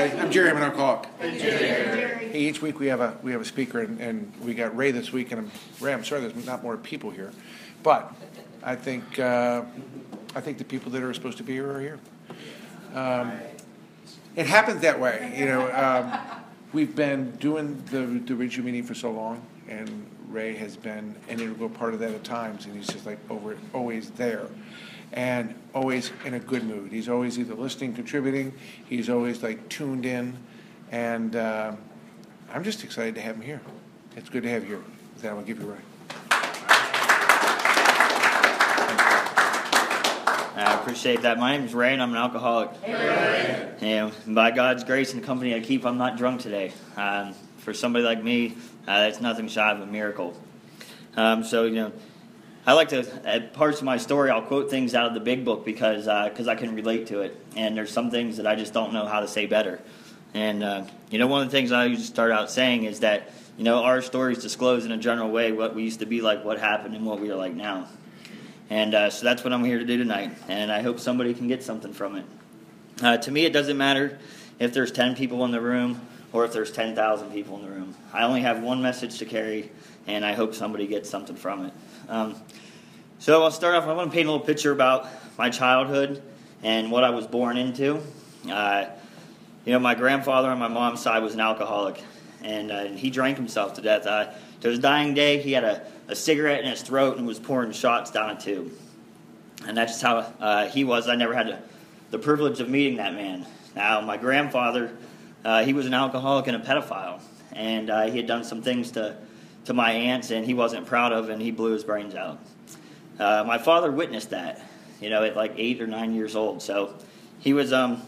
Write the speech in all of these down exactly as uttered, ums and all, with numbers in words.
everybody. I'm Jerry. I'm an alcoholic. Hey, Jerry. Hey, each week we have a we have a speaker, and, and we got Ray this week. And I'm, Ray, I'm sorry there's not more people here, but I think uh, I think the people that are supposed to be here are here. Um, it happens that way, you know. Um, we've been doing the the regional meeting for so long, and Ray has been an integral part of that at times, and he's just like over always there. And always in a good mood. He's always either listening, contributing. He's always like tuned in, and uh, I'm just excited to have him here. It's good to have you here. With that, I'll give you Ray. I appreciate that. My name is Ray, and I'm an alcoholic. Hey, and by God's grace and company I keep, I'm not drunk today. Um, for somebody like me, uh, that's nothing shy of a miracle. Um, so you know. I like to, at parts of my story, I'll quote things out of the big book because uh, cause I can relate to it. And there's some things that I just don't know how to say better. And, uh, you know, one of the things I used to start out saying is that, you know, our stories disclose in a general way what we used to be like, what happened, and what we are like now. And uh, so that's what I'm here to do tonight. And I hope somebody can get something from it. Uh, to me, it doesn't matter if there's ten people in the room or if there's ten thousand people in the room. I only have one message to carry, and I hope somebody gets something from it. Um, so I'll start off, I want to paint a little picture about my childhood and what I was born into. Uh, you know, my grandfather on my mom's side was an alcoholic, and uh, he drank himself to death. Uh, to his dying day, he had a, a cigarette in his throat and was pouring shots down a tube. And that's just how uh, he was. I never had a, the privilege of meeting that man. Now, my grandfather, uh, he was an alcoholic and a pedophile, and uh, he had done some things to to my aunts, and he wasn't proud of, and he blew his brains out. Uh, my father witnessed that, you know, at like eight or nine years old. So he was um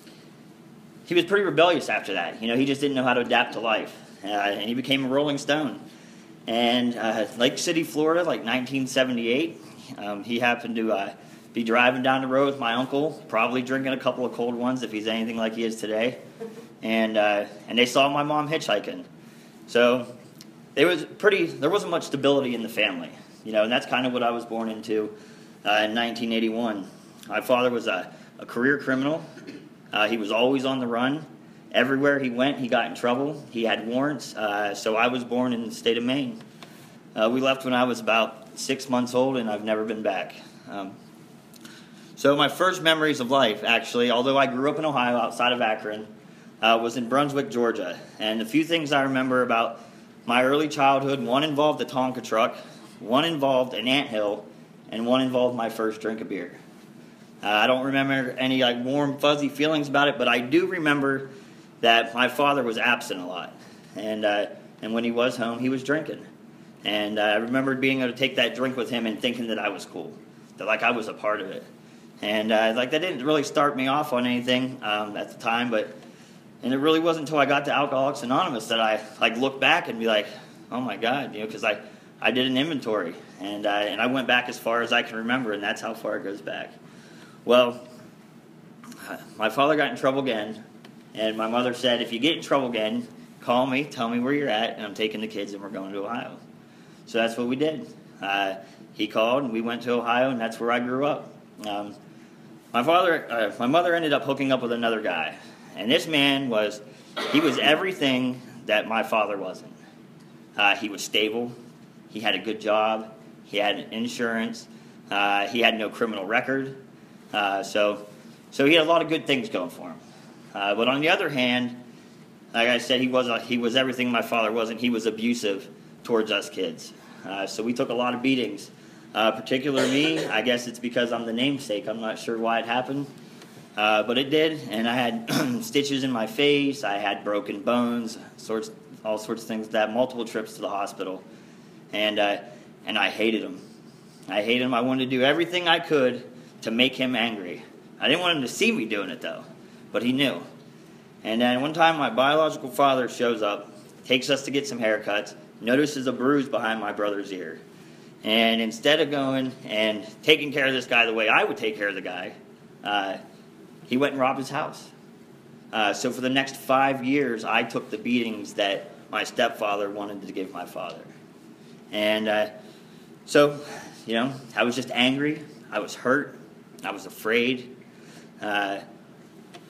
he was pretty rebellious after that. You know, he just didn't know how to adapt to life, uh, and he became a Rolling Stone. And uh, Lake City, Florida, like nineteen seventy-eight, um, he happened to uh, be driving down the road with my uncle, probably drinking a couple of cold ones if he's anything like he is today, and uh, and they saw my mom hitchhiking. So It was pretty. There wasn't much stability in the family, you know, and that's kind of what I was born into uh, in nineteen eighty-one. My father was a, a career criminal. Uh, he was always on the run. Everywhere he went, he got in trouble. He had warrants. Uh, so I was born in the state of Maine. Uh, we left when I was about six months old, and I've never been back. Um, so my first memories of life, actually, although I grew up in Ohio, outside of Akron, uh, was in Brunswick, Georgia. And a few things I remember about my early childhood, one involved a Tonka truck, one involved an anthill, and one involved my first drink of beer. Uh, I don't remember any like warm, fuzzy feelings about it, but I do remember that my father was absent a lot. And uh, and when he was home, he was drinking. And uh, I remembered being able to take that drink with him and thinking that I was cool, that like I was a part of it. And uh, like that didn't really start me off on anything um, at the time, but and it really wasn't until I got to Alcoholics Anonymous that I like look back and be like, oh my God, you know, because I, I did an inventory and uh, and I went back as far as I can remember, and that's how far it goes back. Well, my father got in trouble again, and my mother said, if you get in trouble again, call me, tell me where you're at, and I'm taking the kids and we're going to Ohio. So that's what we did. Uh, he called, and we went to Ohio, and that's where I grew up. Um, my father, uh, my mother ended up hooking up with another guy. And this man was, he was everything that my father wasn't. Uh, he was stable. He had a good job. He had insurance. Uh, he had no criminal record. Uh, so so he had a lot of good things going for him. Uh, but on the other hand, like I said, he was a, he was everything my father wasn't. He was abusive towards us kids. Uh, so we took a lot of beatings. Uh, particularly me, I guess it's because I'm the namesake. I'm not sure why it happened. Uh, but it did, and I had stitches in my face, I had broken bones, sorts, all sorts of things like that, multiple trips to the hospital, and uh, and I hated him. I hated him. I wanted to do everything I could to make him angry. I didn't want him to see me doing it, though, but he knew. And then one time my biological father shows up, takes us to get some haircuts, notices a bruise behind my brother's ear. And instead of going and taking care of this guy the way I would take care of the guy, uh, he went and robbed his house. Uh, so for the next five years, I took the beatings that my stepfather wanted to give my father. And uh, so, you know, I was just angry. I was hurt. I was afraid. Uh,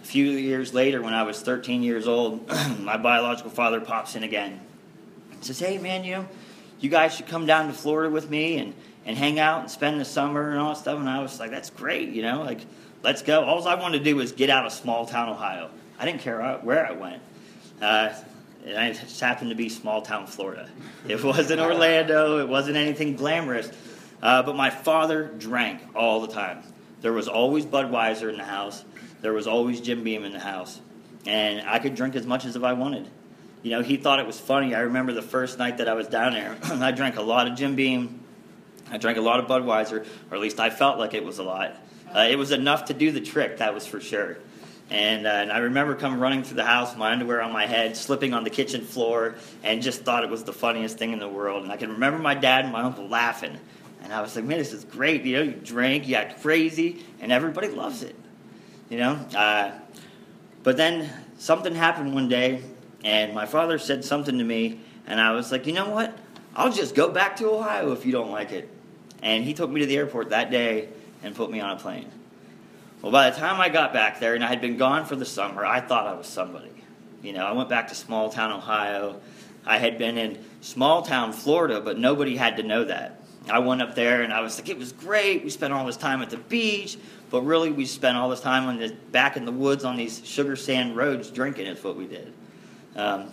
few years later, when I was thirteen years old, my biological father pops in again. He says, hey, man, you know, you guys should come down to Florida with me and, and hang out and spend the summer and all that stuff. And I was like, that's great, you know, like, let's go. All I wanted to do was get out of small-town Ohio. I didn't care where I went. Uh, and it just happened to be small-town Florida. It wasn't Orlando. It wasn't anything glamorous. Uh, but my father drank all the time. There was always Budweiser in the house. There was always Jim Beam in the house. And I could drink as much as if I wanted. You know, he thought it was funny. I remember the first night that I was down there, I drank a lot of Jim Beam. I drank a lot of Budweiser, or at least I felt like it was a lot. Uh, it was enough to do the trick, that was for sure. And, uh, and I remember coming running through the house, my underwear on my head, slipping on the kitchen floor, and just thought it was the funniest thing in the world. And I can remember my dad and my uncle laughing. And I was like, man, this is great. You know, you drank, you act crazy, and everybody loves it. You know? Uh, but then something happened one day, and my father said something to me, and I was like, you know what? I'll just go back to Ohio if you don't like it. And he took me to the airport that day and put me on a plane. Well, by the time I got back there, and I had been gone for the summer, I thought I was somebody. You know, I went back to small-town Ohio. I had been in small-town Florida, but nobody had to know that. I went up there, and I was like, it was great. We spent all this time at the beach, but really we spent all this time on the, back in the woods on these sugar sand roads drinking is what we did. Um,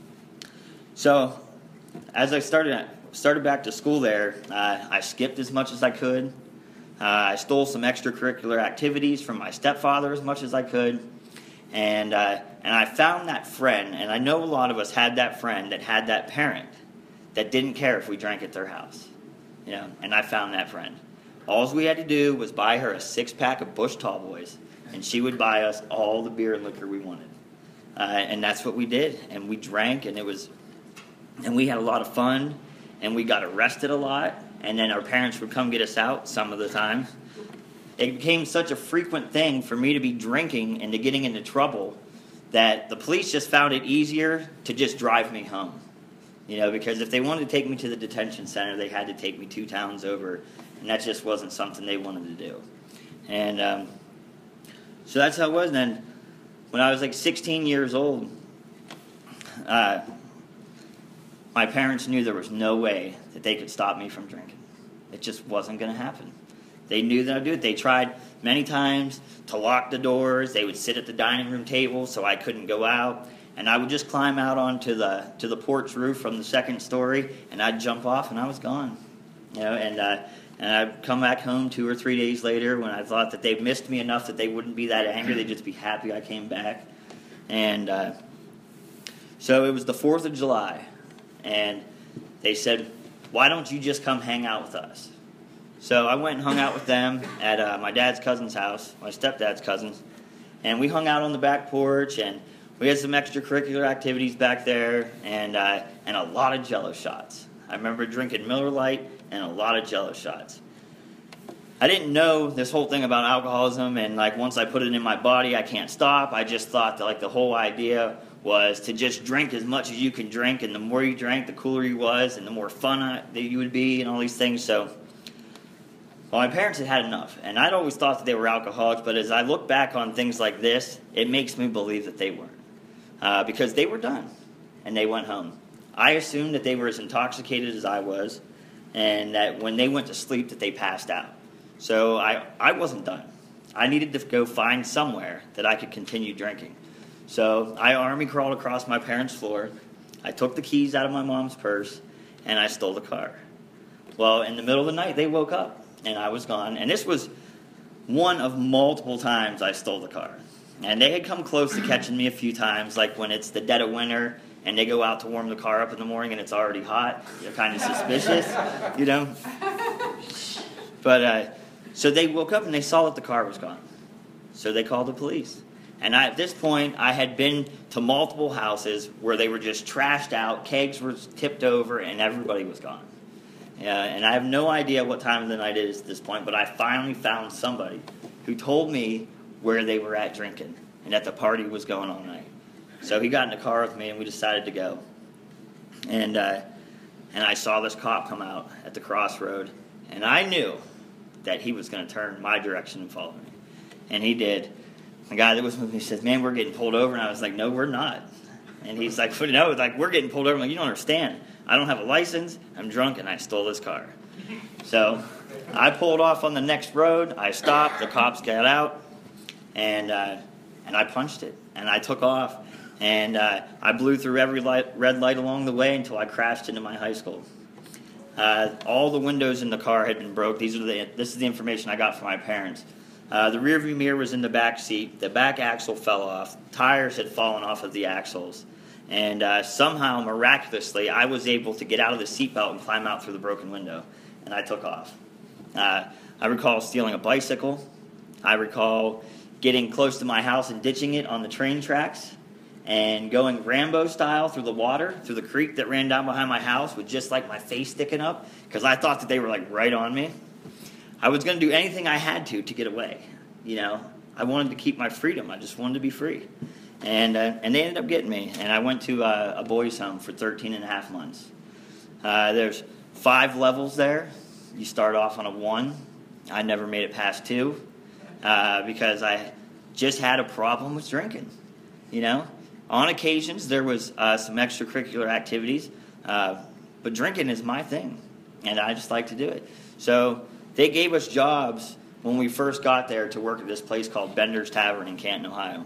so as I started started back to school there, uh, I skipped as much as I could. Uh, I stole some extracurricular activities from my stepfather as much as I could. And uh, and I found that friend, and I know a lot of us had that friend that had that parent that didn't care if we drank at their house. You know, and I found that friend. All we had to do was buy her a six-pack of Busch Tall Boys, and she would buy us all the beer and liquor we wanted. Uh, and that's what we did. And we drank, and it was, and we had a lot of fun, and we got arrested a lot, and then our parents would come get us out some of the time. It became such a frequent thing for me to be drinking and to getting into trouble that the police just found it easier to just drive me home. You know, because if they wanted to take me to the detention center, they had to take me two towns over, and that just wasn't something they wanted to do. And um, so that's how it was. And then when I was like sixteen years old, uh, my parents knew there was no way that they could stop me from drinking. It just wasn't going to happen. They knew that I'd do it. They tried many times to lock the doors. They would sit at the dining room table so I couldn't go out. And I would just climb out onto the to the porch roof from the second story, and I'd jump off, and I was gone. You know, and uh, and I'd come back home two or three days later when I thought that they missed me enough that they wouldn't be that angry. They'd just be happy I came back. And uh, so it was the fourth of July, and they said, why don't you just come hang out with us? So I went and hung out with them at uh, my dad's cousin's house, my stepdad's cousin's, and we hung out on the back porch, and we had some extracurricular activities back there, and uh, and a lot of Jell-O shots. I remember drinking Miller Lite and a lot of Jell-O shots. I didn't know this whole thing about alcoholism, and like once I put it in my body, I can't stop. I just thought that like the whole idea was to just drink as much as you can drink, and the more you drank, the cooler you was, and the more fun I, that you would be, and all these things. So, well, my parents had had enough, and I'd always thought that they were alcoholics, but as I look back on things like this, it makes me believe that they weren't. Uh, because they were done, and they went home. I assumed that they were as intoxicated as I was, and that when they went to sleep that they passed out. So I, I wasn't done. I needed to go find somewhere that I could continue drinking. So I army crawled across my parents' floor. I took the keys out of my mom's purse, and I stole the car. Well, in the middle of the night, they woke up, and I was gone. And this was one of multiple times I stole the car. And they had come close to catching me a few times, like when it's the dead of winter and they go out to warm the car up in the morning and it's already hot. They're kind of suspicious, you know. But uh, so they woke up and they saw that the car was gone. So they called the police. And I, at this point, I had been to multiple houses where they were just trashed out, kegs were tipped over, and everybody was gone. Uh, and I have no idea what time of the night it is at this point, but I finally found somebody who told me where they were at drinking, and that the party was going all night. So he got in the car with me, and we decided to go. And uh, and I saw this cop come out at the crossroad, and I knew that he was going to turn my direction and follow me. And he did. the guy that was with me says, man, we're getting pulled over. And I was like, no, we're not. And he's like, no, like, we're getting pulled over. I'm like, you don't understand. I don't have a license. I'm drunk, and I stole this car. So I pulled off on the next road. I stopped. The cops got out, and uh, and I punched it. And I took off, and uh, I blew through every light, red light along the way until I crashed into my high school. Uh, all the windows in the car had been broke. These are the. This is the information I got from my parents. Uh, the rearview mirror was in the back seat. The back axle fell off. Tires had fallen off of the axles. And uh, somehow, miraculously, I was able to get out of the seatbelt and climb out through the broken window. And I took off. Uh, I recall stealing a bicycle. I recall getting close to my house and ditching it on the train tracks and going Rambo style through the water, through the creek that ran down behind my house with just like my face sticking up because I thought that they were like right on me. I was going to do anything I had to to get away. You know, I wanted to keep my freedom. I just wanted to be free. And uh, and they ended up getting me. And I went to uh, a boys' home for thirteen and a half months. Uh, there's five levels there. You start off on a one. I never made it past two uh, because I just had a problem with drinking. You know, on occasions there was uh, some extracurricular activities, uh, but drinking is my thing, and I just like to do it. So they gave us jobs when we first got there to work at this place called Bender's Tavern in Canton, Ohio.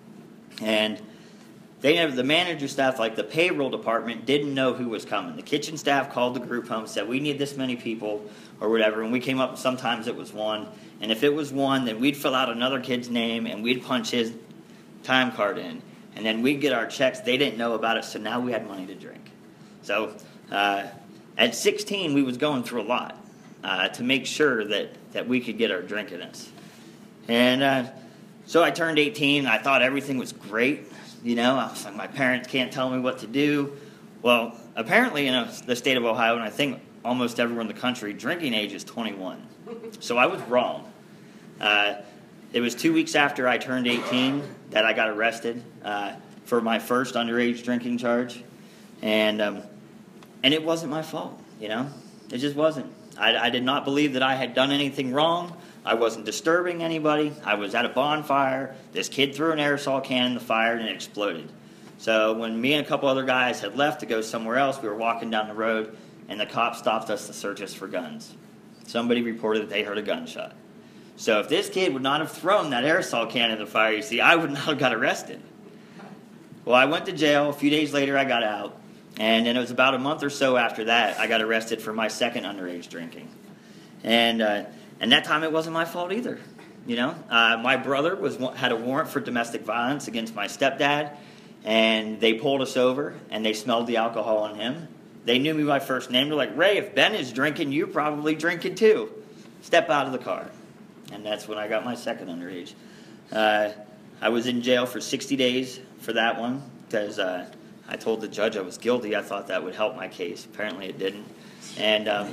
And they never, the manager staff, like the payroll department, didn't know who was coming. The kitchen staff called the group home, said, we need this many people or whatever. And we came up, sometimes it was one. And if it was one, then we'd fill out another kid's name and we'd punch his time card in. And then we'd get our checks. They didn't know about it, so now we had money to drink. So uh, at sixteen, we was going through a lot uh, to make sure that, that we could get our drink in us. And uh, so I turned eighteen. I thought everything was great. You know, I was like, my parents can't tell me what to do. Well, apparently in a, the state of Ohio, and I think almost everywhere in the country, drinking age is twenty-one. So I was wrong. Uh, it was two weeks after I turned eighteen that I got arrested uh, for my first underage drinking charge. And um, and it wasn't my fault, you know. It just wasn't. I, I did not believe that I had done anything wrong. I wasn't disturbing anybody. I was at a bonfire. This kid threw an aerosol can in the fire and it exploded. So when me and a couple other guys had left to go somewhere else, we were walking down the road and the cops stopped us to search us for guns. Somebody reported that they heard a gunshot. So if this kid would not have thrown that aerosol can in the fire, you see, I would not have got arrested. Well, I went to jail. A few days later, I got out. And then it was about a month or so after that, I got arrested for my second underage drinking. And uh, and that time it wasn't my fault either. You know, uh, my brother was had a warrant for domestic violence against my stepdad, and they pulled us over, and they smelled the alcohol on him. They knew me by first name. They're like, Ray, if Ben is drinking, you're probably drinking too. Step out of the car. And that's when I got my second underage. Uh, I was in jail for sixty days for that one because uh, I told the judge I was guilty. I thought that would help my case. Apparently it didn't. And um,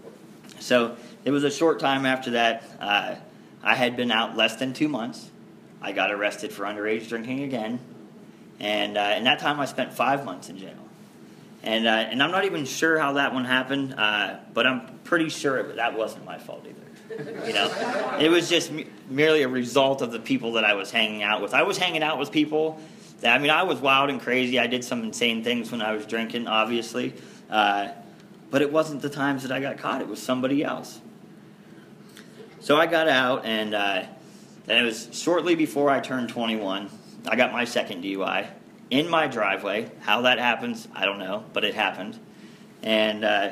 so it was a short time after that. Uh, I had been out less than two months. I got arrested for underage drinking again. And uh, in that time I spent five months in jail. And uh, and I'm not even sure how that one happened, uh, but I'm pretty sure it, that wasn't my fault either. You know, it was just m- merely a result of the people that I was hanging out with. I was hanging out with people that, I mean, I was wild and crazy. I did some insane things when I was drinking, obviously. Uh, but it wasn't the times that I got caught. It was somebody else. So I got out, and, uh, and it was shortly before I turned twenty-one. I got my second D U I in my driveway. How that happens, I don't know, but it happened. And uh,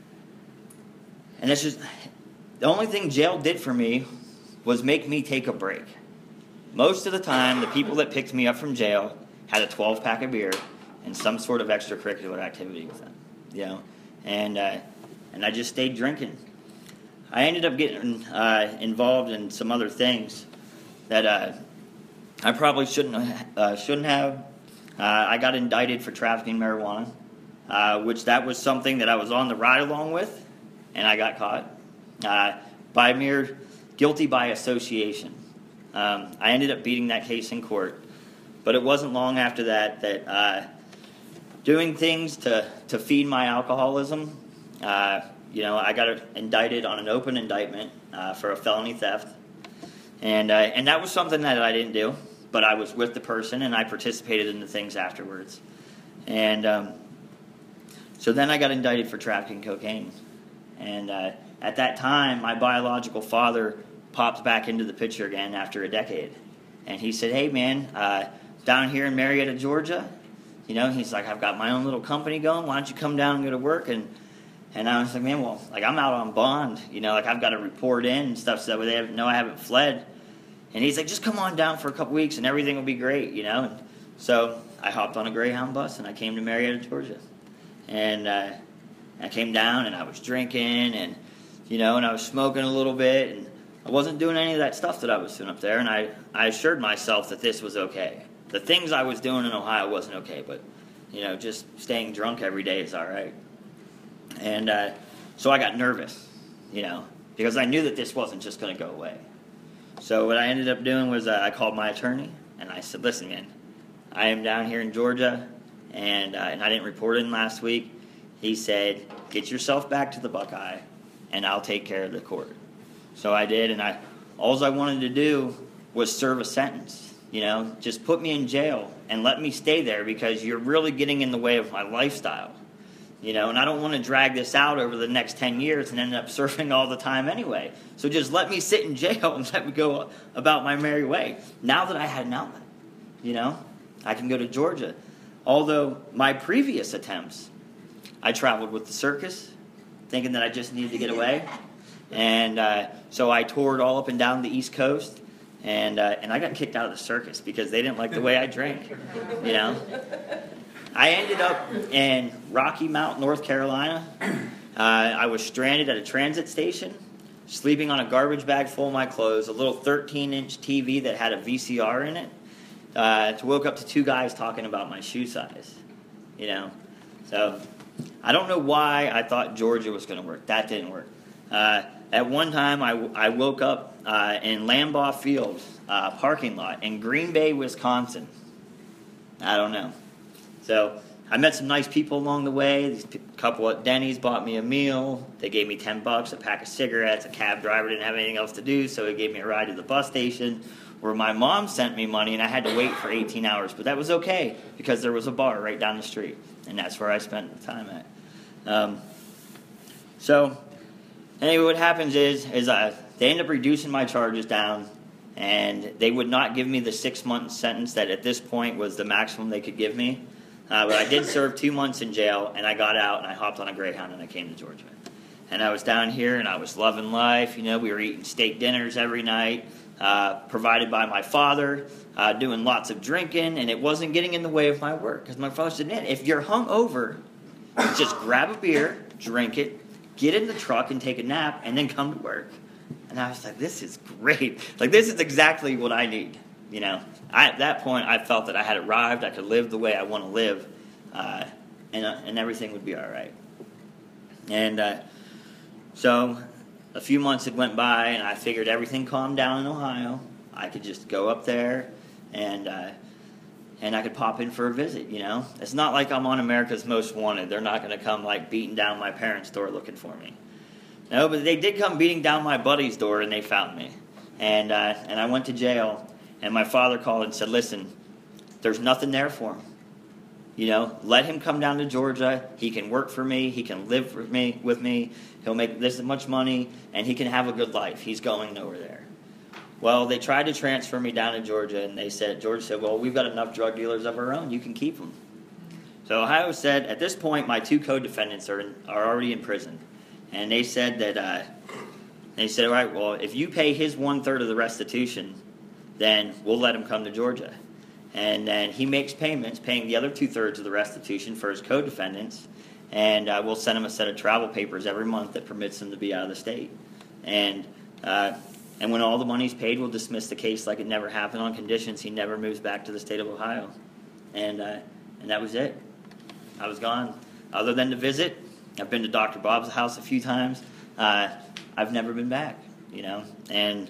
and it's just... The only thing jail did for me was make me take a break. Most of the time, the people that picked me up from jail had a twelve-pack of beer and some sort of extracurricular activity with them, you know, and uh, and I just stayed drinking. I ended up getting uh, involved in some other things that uh, I probably shouldn't uh, shouldn't have. Uh, I got indicted for trafficking marijuana, uh, which that was something that I was on the ride along with, and I got caught. Uh, by mere guilty by association. Um, I ended up beating that case in court, but it wasn't long after that that uh, doing things to, to feed my alcoholism, uh, you know, I got indicted on an open indictment uh, for a felony theft. And, uh, and that was something that I didn't do, but I was with the person, and I participated in the things afterwards. And um, so then I got indicted for trafficking cocaine. And uh, at that time, my biological father popped back into the picture again after a decade. And he said, hey, man, uh, down here in Marietta, Georgia, you know, he's like, I've got my own little company going. Why don't you come down and go to work? And and I was like, man, well, like, I'm out on bond. You know, like, I've got to report in and stuff so that they know I haven't fled. And he's like, just come on down for a couple weeks and everything will be great, you know. And so I hopped on a Greyhound bus and I came to Marietta, Georgia. And uh, I came down and I was drinking and, you know, and I was smoking a little bit. And I wasn't doing any of that stuff that I was doing up there. And I, I assured myself that this was okay. The things I was doing in Ohio wasn't okay, but, you know, just staying drunk every day is all right. And uh, so I got nervous, you know, because I knew that this wasn't just going to go away. So what I ended up doing was uh, I called my attorney, and I said, listen, man, I am down here in Georgia, and, uh, and I didn't report in last week. He said, get yourself back to the Buckeye, and I'll take care of the court. So I did, and I all I wanted to do was serve a sentence. You know, just put me in jail and let me stay there because you're really getting in the way of my lifestyle. You know, and I don't want to drag this out over the next ten years and end up surfing all the time anyway. So just let me sit in jail and let me go about my merry way. Now that I had an outlet, you know, I can go to Georgia. Although my previous attempts, I traveled with the circus, thinking that I just needed to get away. And uh, so I toured all up and down the East Coast. And uh, and I got kicked out of the circus because they didn't like the way I drank, you know. I ended up in Rocky Mount, North Carolina. Uh, I was stranded at a transit station, sleeping on a garbage bag full of my clothes, a little thirteen-inch T V that had a V C R in it. Uh, I woke up to two guys talking about my shoe size, you know. So I don't know why I thought Georgia was going to work. That didn't work. Uh, at one time, I, I woke up uh, in Lambeau Field uh, parking lot in Green Bay, Wisconsin. I don't know. So I met some nice people along the way. These couple at Denny's bought me a meal. They gave me ten bucks, a pack of cigarettes. A cab driver didn't have anything else to do, so he gave me a ride to the bus station where my mom sent me money, and I had to wait for eighteen hours. But that was okay because there was a bar right down the street, and that's where I spent the time at. Um, so anyway, what happens is, is uh, they end up reducing my charges down, and they would not give me the six-month sentence that at this point was the maximum they could give me. Uh, but I did serve two months in jail, and I got out, and I hopped on a Greyhound, and I came to Georgia. And I was down here, and I was loving life. You know, we were eating steak dinners every night, uh, provided by my father, uh, doing lots of drinking, and it wasn't getting in the way of my work. Because my father said, man, if you're hungover, just grab a beer, drink it, get in the truck and take a nap, and then come to work. And I was like, this is great. Like, this is exactly what I need, you know. I, at that point, I felt that I had arrived. I could live the way I want to live, uh, and uh, and everything would be all right. And uh, so a few months had went by, and I figured everything calmed down in Ohio. I could just go up there, and uh, and I could pop in for a visit, you know. It's not like I'm on America's Most Wanted. They're not going to come, like, beating down my parents' door looking for me. No, but they did come beating down my buddy's door, and they found me. And uh, and I went to jail. And my father called and said, listen, there's nothing there for him. You know, let him come down to Georgia. He can work for me. He can live for me with me. He'll make this much money, and he can have a good life. He's going nowhere there. Well, they tried to transfer me down to Georgia, and they said, Georgia said, well, we've got enough drug dealers of our own. You can keep them. So Ohio said, at this point, my two co-defendants are, in, are already in prison. And they said that, uh, they said, all right, well, if you pay his one-third of the restitution, then we'll let him come to Georgia. And then he makes payments, paying the other two-thirds of the restitution for his co-defendants, and uh, we'll send him a set of travel papers every month that permits him to be out of the state. And uh, and when all the money's paid, we'll dismiss the case like it never happened on conditions he never moves back to the state of Ohio. And uh, and that was it. I was gone. Other than to visit, I've been to Doctor Bob's house a few times. Uh, I've never been back, you know, and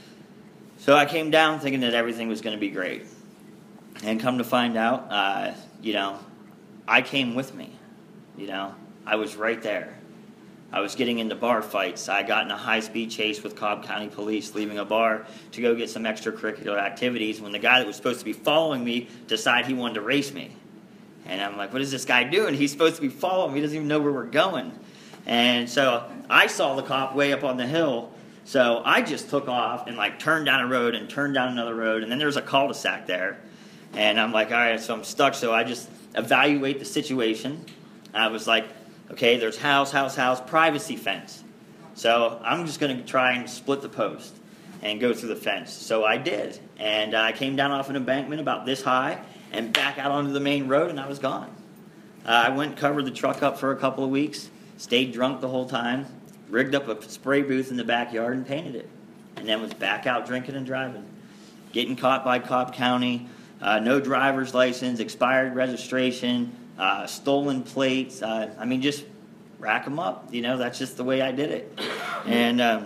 so I came down thinking that everything was going to be great. And come to find out, uh, you know, I came with me. You know, I was right there. I was getting into bar fights. I got in a high-speed chase with Cobb County Police, leaving a bar to go get some extracurricular activities when the guy that was supposed to be following me decided he wanted to race me. And I'm like, what is this guy doing? He's supposed to be following me. He doesn't even know where we're going. And so I saw the cop way up on the hill. So I just took off and like turned down a road and turned down another road. And then there was a cul-de-sac there. And I'm like, all right, so I'm stuck. So I just evaluate the situation. I was like, okay, there's house, house, house, privacy fence. So I'm just going to try and split the post and go through the fence. So I did. And I came down off an embankment about this high and back out onto the main road, and I was gone. Uh, I went and covered the truck up for a couple of weeks, stayed drunk the whole time, rigged up a spray booth in the backyard and painted it, and then was back out drinking and driving. Getting caught by Cobb County, uh, no driver's license, expired registration, uh, stolen plates. Uh, I mean, just rack them up. You know, that's just the way I did it. And, um,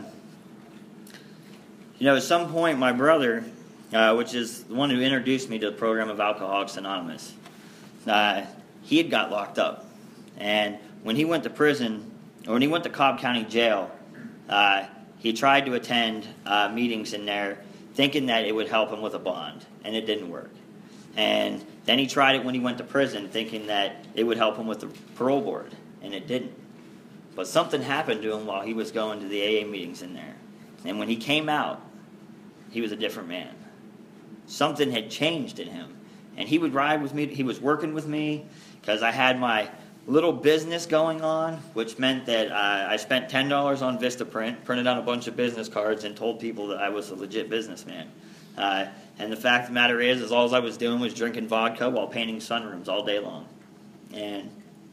you know, at some point, my brother, uh, which is the one who introduced me to the program of Alcoholics Anonymous, uh, he had got locked up. And when he went to prison, or when he went to Cobb County Jail, uh, he tried to attend uh, meetings in there thinking that it would help him with a bond, and it didn't work. And then he tried it when he went to prison thinking that it would help him with the parole board, and it didn't. But something happened to him while he was going to the A A meetings in there. And when he came out, he was a different man. Something had changed in him. And he would ride with me. He was working with me because I had my little business going on, which meant that uh, I spent ten dollars on Vistaprint, printed out a bunch of business cards, and told people that I was a legit businessman. Uh, and the fact of the matter is, is all I was doing was drinking vodka while painting sunrooms all day long. And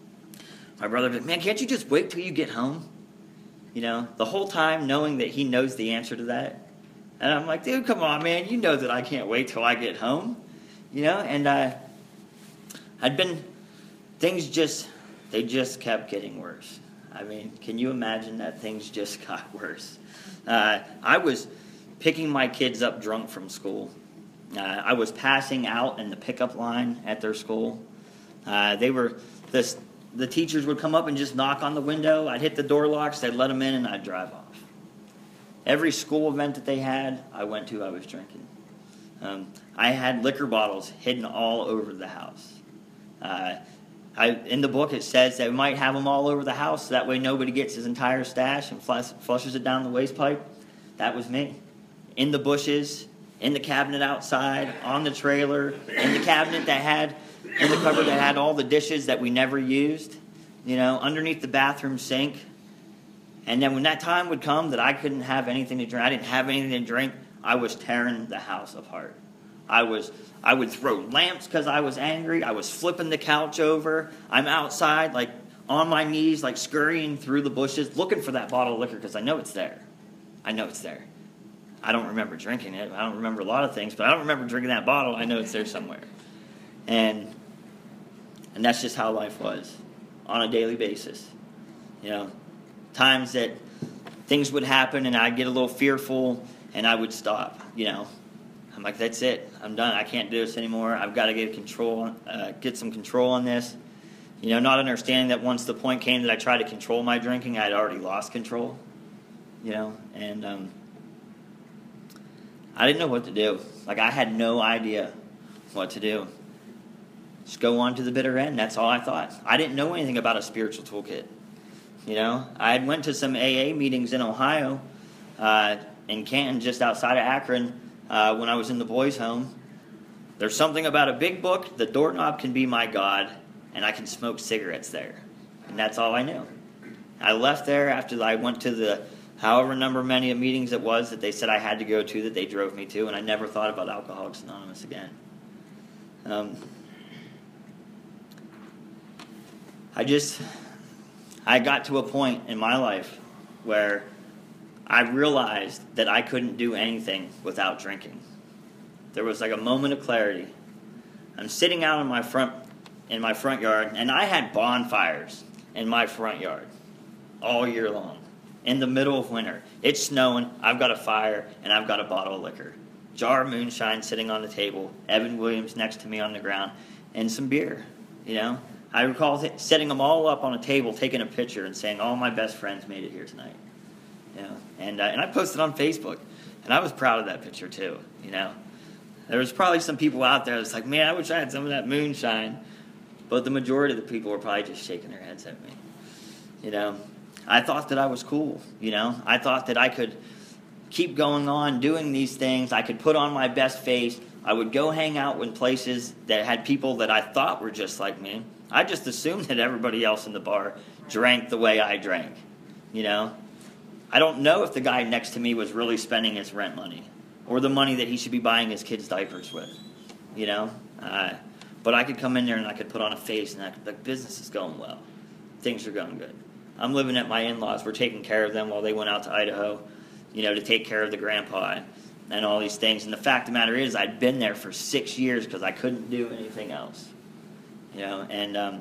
my brother was like, man, can't you just wait till you get home? You know, the whole time knowing that he knows the answer to that. And I'm like, dude, come on, man. You know that I can't wait till I get home. You know, and uh, I'd been, things just, they just kept getting worse. I mean, can you imagine that things just got worse? Uh, I was picking my kids up drunk from school. Uh, I was passing out in the pickup line at their school. Uh, they were, this, the teachers would come up and just knock on the window. I'd hit the door locks, they'd let them in, and I'd drive off. Every school event that they had, I went to, I was drinking. Um, I had liquor bottles hidden all over the house. Uh, I, in the book, it says that we might have them all over the house, so that way nobody gets his entire stash and flush, flushes it down the waste pipe. That was me. In the bushes, in the cabinet outside, on the trailer, in the cabinet that had, in the cupboard that had all the dishes that we never used, you know, underneath the bathroom sink. And then when that time would come that I couldn't have anything to drink, I didn't have anything to drink, I was tearing the house apart. I was, I would throw lamps because I was angry. I was flipping the couch over. I'm outside, like, on my knees, like, scurrying through the bushes, looking for that bottle of liquor because I know it's there. I know it's there. I don't remember drinking it. I don't remember a lot of things, but I don't remember drinking that bottle. I know it's there somewhere. And, and that's just how life was on a daily basis. You know, times that things would happen and I'd get a little fearful and I would stop, you know. I'm like, that's it. I'm done. I can't do this anymore. I've got to get control, uh, get some control on this. You know, not understanding that once the point came that I tried to control my drinking, I had already lost control. You know, and um, I didn't know what to do. Like, I had no idea what to do. Just go on to the bitter end. That's all I thought. I didn't know anything about a spiritual toolkit. You know, I had went to some A A meetings in Ohio, uh, in Canton, just outside of Akron, uh, when I was in the boys' home. There's something about a big book. The doorknob can be my God, and I can smoke cigarettes there. And that's all I knew. I left there after I went to the however number many of meetings it was that they said I had to go to, that they drove me to, and I never thought about Alcoholics Anonymous again. Um, I just, I got to a point in my life where I realized that I couldn't do anything without drinking. There was like a moment of clarity. I'm sitting out in my front, in my front yard, and I had bonfires in my front yard all year long. In the middle of winter, it's snowing, I've got a fire, and I've got a bottle of liquor. Jar of moonshine sitting on the table, Evan Williams next to me on the ground, and some beer, you know. I recall th- setting them all up on a table, taking a picture, and saying, all my best friends made it here tonight. You know, and, uh, and I posted on Facebook, and I was proud of that picture too, you know. There was probably some people out there that's like, man, I wish I had some of that moonshine. But the majority of the people were probably just shaking their heads at me. You know, I thought that I was cool, you know. I thought that I could keep going on doing these things. I could put on my best face. I would go hang out in places that had people that I thought were just like me. I just assumed that everybody else in the bar drank the way I drank, you know. I don't know if the guy next to me was really spending his rent money or the money that he should be buying his kids' diapers with, you know. Uh, but I could come in there and I could put on a face and I could, the business is going well. Things are going good. I'm living at my in-laws. We're taking care of them while they went out to Idaho, you know, to take care of the grandpa and all these things. And the fact of the matter is I'd been there for six years because I couldn't do anything else, you know. And um,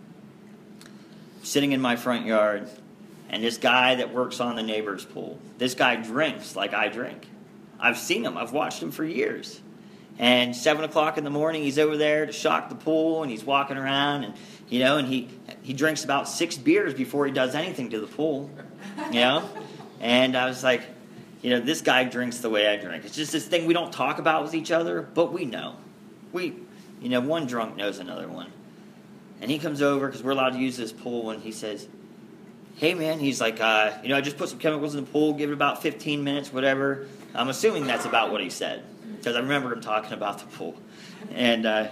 sitting in my front yard, and this guy that works on the neighbor's pool, this guy drinks like I drink. I've seen him. I've watched him for years. And seven o'clock in the morning, he's over there to shock the pool, and he's walking around, and you know, and he he drinks about six beers before he does anything to the pool, you know. And I was like, you know, this guy drinks the way I drink. It's just this thing we don't talk about with each other, but we know. We, you know, one drunk knows another one. And he comes over because we're allowed to use this pool, and he says, hey, man, he's like, uh, you know, I just put some chemicals in the pool, give it about fifteen minutes, whatever. I'm assuming that's about what he said because I remember him talking about the pool. And uh,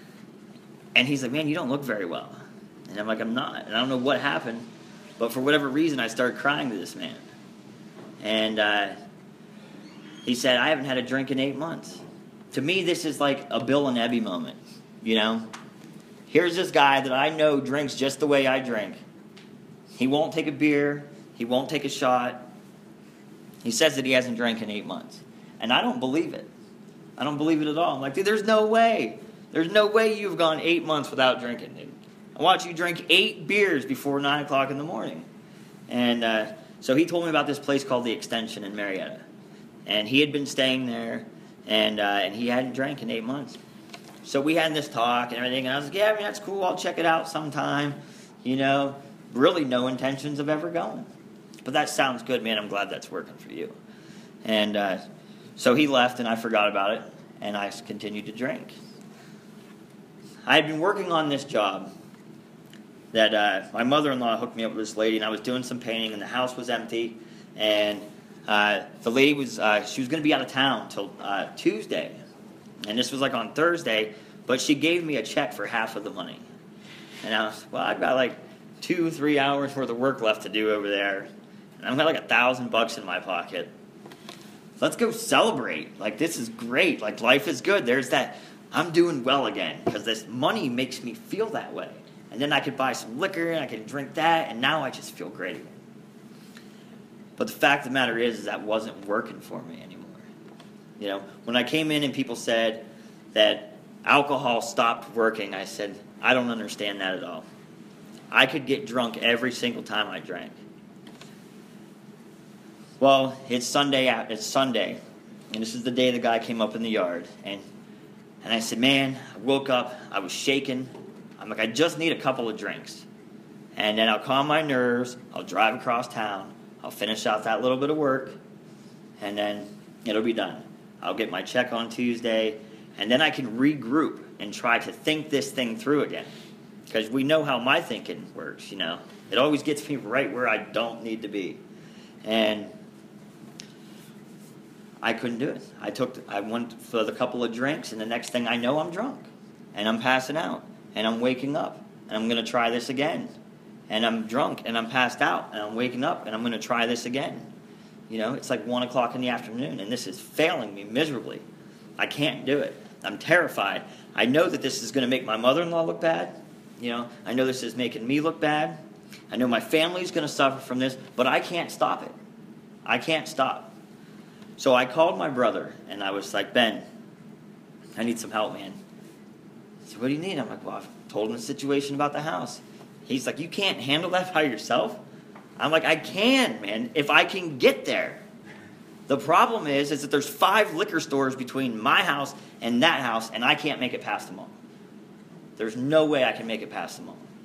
and he's like, man, you don't look very well. And I'm like, I'm not. And I don't know what happened, but for whatever reason, I started crying to this man. And uh, he said, I haven't had a drink in eight months. To me, this is like a Bill and Ebby moment, you know. Here's this guy that I know drinks just the way I drink. He won't take a beer. He won't take a shot. He says that he hasn't drank in eight months. And I don't believe it. I don't believe it at all. I'm like, dude, there's no way. There's no way you've gone eight months without drinking, dude. I watch you drink eight beers before nine o'clock in the morning. And uh, so he told me about this place called The Extension in Marietta. And he had been staying there, and uh, and he hadn't drank in eight months. So we had this talk and everything, and I was like, yeah, I mean, that's cool. I'll check it out sometime. You know, really no intentions of ever going. But that sounds good, man. I'm glad that's working for you. And uh, so he left, and I forgot about it, and I continued to drink. I had been working on this job that uh, my mother-in-law hooked me up with this lady, and I was doing some painting, and the house was empty, and uh, the lady was, uh, she was going to be out of town till uh, Tuesday, and this was like on Thursday, but she gave me a check for half of the money. And I was, well, I've got like two, three hours worth of work left to do over there, and I've got like a thousand bucks in my pocket. Let's go celebrate. Like, this is great. Like, life is good. There's that, I'm doing well again, because this money makes me feel that way. And then I could buy some liquor, and I could drink that, and now I just feel great again. But the fact of the matter is, is that wasn't working for me anymore. You know, when I came in and people said that alcohol stopped working, I said, I don't understand that at all. I could get drunk every single time I drank. Well, it's Sunday. It's Sunday, and this is the day the guy came up in the yard, and and I said, man, I woke up, I was shaking. I'm like, I just need a couple of drinks, and then I'll calm my nerves. I'll drive across town. I'll finish out that little bit of work, and then it'll be done. I'll get my check on Tuesday, and then I can regroup and try to think this thing through again, because we know how my thinking works. You know, it always gets me right where I don't need to be, and I couldn't do it. I took, I went for the couple of drinks, and the next thing I know, I'm drunk, and I'm passing out, and I'm waking up, and I'm going to try this again, and I'm drunk, and I'm passed out, and I'm waking up, and I'm going to try this again. You know, it's like one o'clock in the afternoon, and this is failing me miserably. I can't do it. I'm terrified. I know that this is going to make my mother-in-law look bad. You know, I know this is making me look bad. I know my family's going to suffer from this, but I can't stop it. I can't stop. So I called my brother, and I was like, Ben, I need some help, man. He said, what do you need? I'm like, well, I've told him the situation about the house. He's like, you can't handle that by yourself? I'm like, I can, man, if I can get there. The problem is, is that there's five liquor stores between my house and that house, and I can't make it past them all. There's no way I can make it past them all.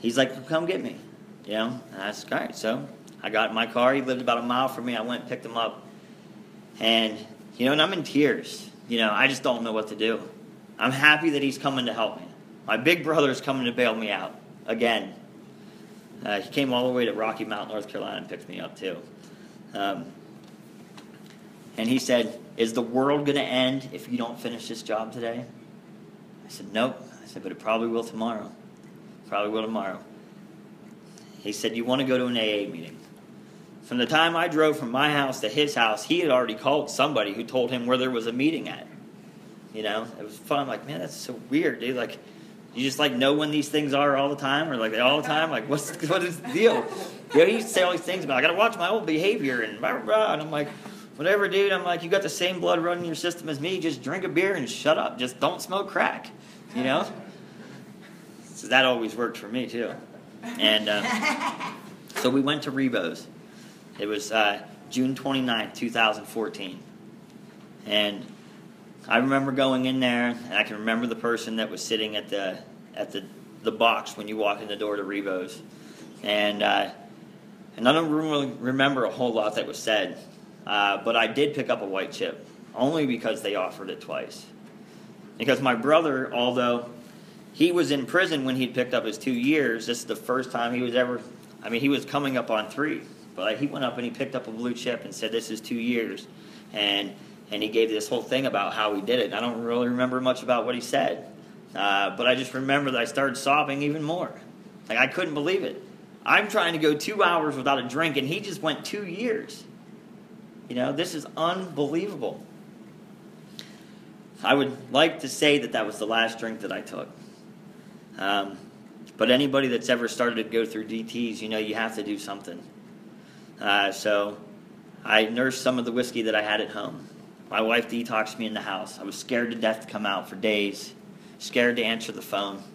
he's like, come get me. You know, and I said, all right. So I got in my car. He lived about a mile from me. I went and picked him up. And, you know, and I'm in tears. You know, I just don't know what to do. I'm happy that he's coming to help me. My big brother's coming to bail me out again. Uh, he came all the way to Rocky Mount, North Carolina, and picked me up too. Um, and he said, is the world going to end if you don't finish this job today? I said, nope. I said, but it probably will tomorrow. Probably will tomorrow. He said, you want to go to an A A meeting? From the time I drove from my house to his house, he had already called somebody who told him where there was a meeting at. You know, it was fun. I'm like, man, that's so weird, dude. Like, you just, like, know when these things are all the time? Or, like, all the time? Like, what's what is the deal? You know, he used to say all these things about, I got to watch my old behavior and blah, blah, blah. And I'm like, whatever, dude. I'm like, you got the same blood running in your system as me. Just drink a beer and shut up. Just don't smoke crack, you know? So that always worked for me, too. And uh, so we went to Rebo's. It was uh, June twenty-ninth, twenty fourteen. And I remember going in there, and I can remember the person that was sitting at the at the, the box when you walk in the door to Rebo's. And, uh, and I don't really remember a whole lot that was said, uh, but I did pick up a white chip, only because they offered it twice. Because my brother, although he was in prison when he'd picked up his two years, this is the first time he was ever, I mean, he was coming up on three. But like, he went up and he picked up a blue chip and said, this is two years. And and he gave this whole thing about how he did it. I don't really remember much about what he said. Uh, but I just remember that I started sobbing even more. Like, I couldn't believe it. I'm trying to go two hours without a drink, and he just went two years. You know, this is unbelievable. I would like to say that that was the last drink that I took. Um, but anybody that's ever started to go through D Ts, you know, you have to do something. Uh, so I nursed some of the whiskey that I had at home. My wife detoxed me in the house. I was scared to death to come out for days, scared to answer the phone.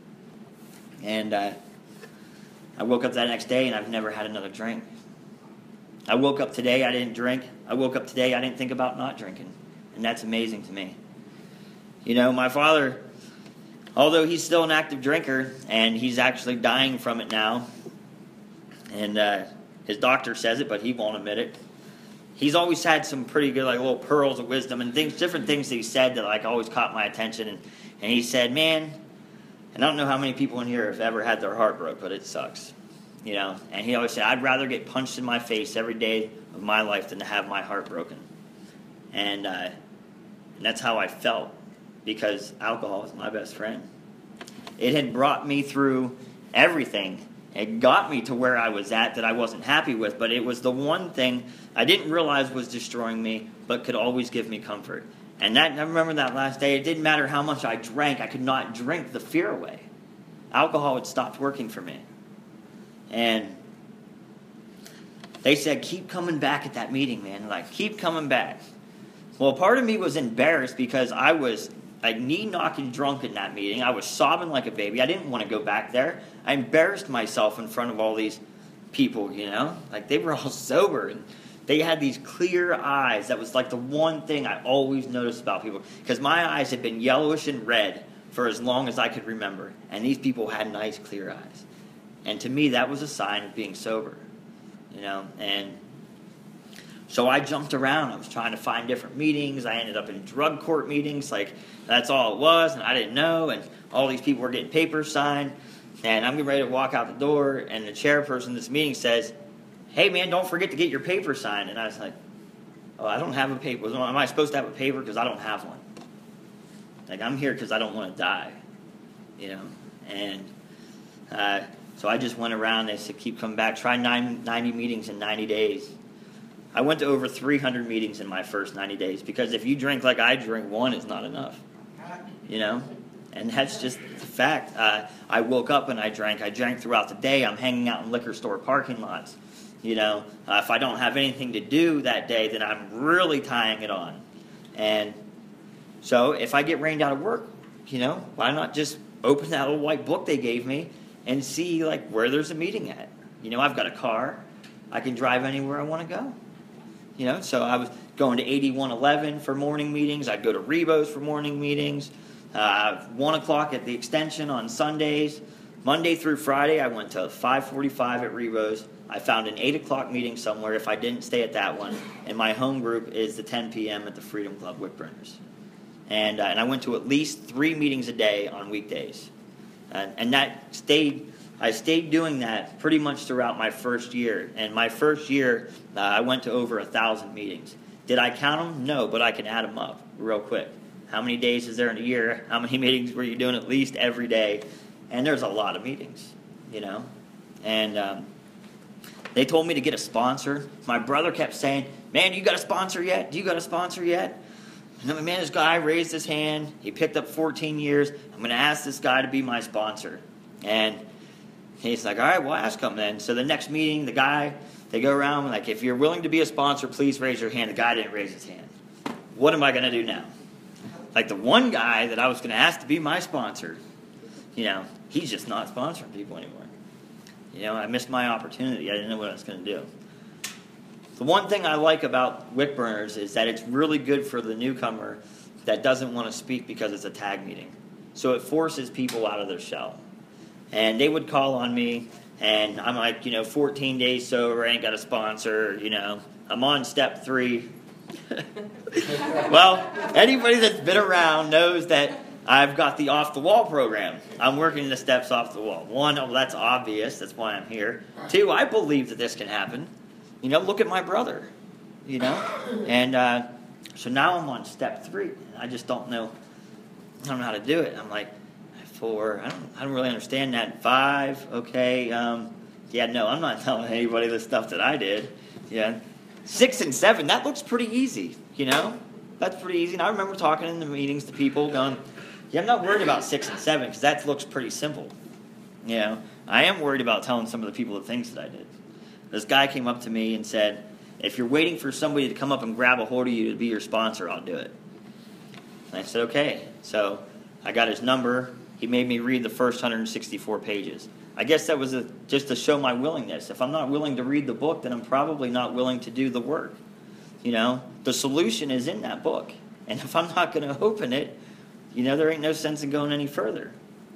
And uh, I woke up that next day, and I've never had another drink. I woke up today, I didn't drink. I woke up today, I didn't think about not drinking. And that's amazing to me. You know, my father, although he's still an active drinker, and he's actually dying from it now, and uh, his doctor says it, but he won't admit it. He's always had some pretty good, like, little pearls of wisdom and things, different things that he said that, like, always caught my attention. And, and he said, man, and I don't know how many people in here have ever had their heart broke, but it sucks, you know. And he always said, I'd rather get punched in my face every day of my life than to have my heart broken. And, uh, and that's how I felt, because alcohol is my best friend. It had brought me through everything. It got me to where I was at that I wasn't happy with, but it was the one thing I didn't realize was destroying me, but could always give me comfort. And that I remember that last day, it didn't matter how much I drank, I could not drink the fear away. Alcohol had stopped working for me. And they said, keep coming back at that meeting, man. Like, keep coming back. Well, part of me was embarrassed because I was like knee-knocking drunk in that meeting. I was sobbing like a baby. I didn't want to go back there. I embarrassed myself in front of all these people, you know? Like, they were all sober, and they had these clear eyes. That was like the one thing I always noticed about people. Because my eyes had been yellowish and red for as long as I could remember. And these people had nice, clear eyes. And to me, that was a sign of being sober, you know? And so I jumped around. I was trying to find different meetings. I ended up in drug court meetings. Like, that's all it was, and I didn't know. And all these people were getting papers signed. And I'm getting ready to walk out the door, and the chairperson of this meeting says, hey, man, don't forget to get your paper signed. And I was like, oh, I don't have a paper. Am I supposed to have a paper? Because I don't have one. Like, I'm here because I don't want to die, you know. And uh, so I just went around. They said, keep coming back. Try nine, ninety meetings in ninety days. I went to over three hundred meetings in my first ninety days, because if you drink like I drink, one is not enough, you know, and that's just the fact. Uh, I woke up and I drank. I drank throughout the day. I'm hanging out in liquor store parking lots, you know. Uh, if I don't have anything to do that day, then I'm really tying it on. And so if I get rained out of work, you know, why not just open that little white book they gave me and see, like, where there's a meeting at? You know, I've got a car. I can drive anywhere I want to go. You know, so I was going to eighty-one eleven for morning meetings. I'd go to Rebo's for morning meetings. Uh, one o'clock at the extension on Sundays. Monday through Friday, I went to five forty-five at Revo's. I found an eight o'clock meeting somewhere if I didn't stay at that one. And my home group is the ten p.m. at the Freedom Club Wickburners. And, uh, and I went to at least three meetings a day on weekdays. And, and that stayed, I stayed doing that pretty much throughout my first year. And my first year, uh, I went to over a thousand meetings. Did I count them? No, but I can add them up real quick. How many days is there in a year? How many meetings were you doing at least every day? And there's a lot of meetings, you know. And um, they told me to get a sponsor. My brother kept saying, man, you got a sponsor yet? Do you got a sponsor yet? And then, man, this guy raised his hand. He picked up fourteen years. I'm going to ask this guy to be my sponsor. And he's like, all right, we'll ask him then. So the next meeting, the guy, they go around like, if you're willing to be a sponsor, please raise your hand. The guy didn't raise his hand. What am I going to do now? Like the one guy that I was going to ask to be my sponsor, you know, he's just not sponsoring people anymore. You know, I missed my opportunity. I didn't know what I was going to do. The one thing I like about Wickburners is that it's really good for the newcomer that doesn't want to speak because it's a tag meeting. So it forces people out of their shell. And they would call on me, and I'm like, you know, fourteen days sober, I ain't got a sponsor, you know. I'm on step three. Well, anybody that's been around knows that I've got the Off the Wall program. I'm working the steps off the wall. One, oh, that's obvious. That's why I'm here. Two, I believe that this can happen. You know, look at my brother. You know? And uh, so now I'm on step three. I just don't know. I don't know how to do it. I'm like, four. I don't, I don't really understand that. Five. Okay. Um, yeah, no, I'm not telling anybody the stuff that I did. Yeah. Six and seven, that looks pretty easy. You know? That's pretty easy. And I remember talking in the meetings to people going, yeah, I'm not worried about six and seven because that looks pretty simple. You know, I am worried about telling some of the people the things that I did. This guy came up to me and said, if you're waiting for somebody to come up and grab a hold of you to be your sponsor, I'll do it. And I said, okay. So I got his number. He made me read the first one hundred sixty-four pages. I guess that was a, just to show my willingness. If I'm not willing to read the book, then I'm probably not willing to do the work. You know, the solution is in that book. And if I'm not going to open it, you know, there ain't no sense in going any further.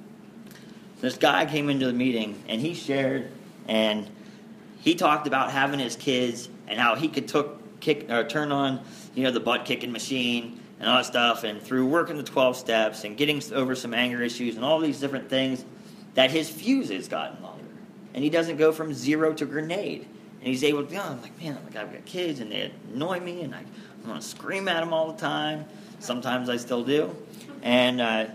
This guy came into the meeting, and he shared, and he talked about having his kids and how he could took, kick, or turn on, you know, the butt-kicking machine and all that stuff, and through working the twelve steps and getting over some anger issues and all these different things, that his fuse has gotten longer. And he doesn't go from zero to grenade. And he's able to, you know, I'm like, man, like I've got kids, and they annoy me, and I, I want to scream at them all the time. Sometimes I still do. And, uh,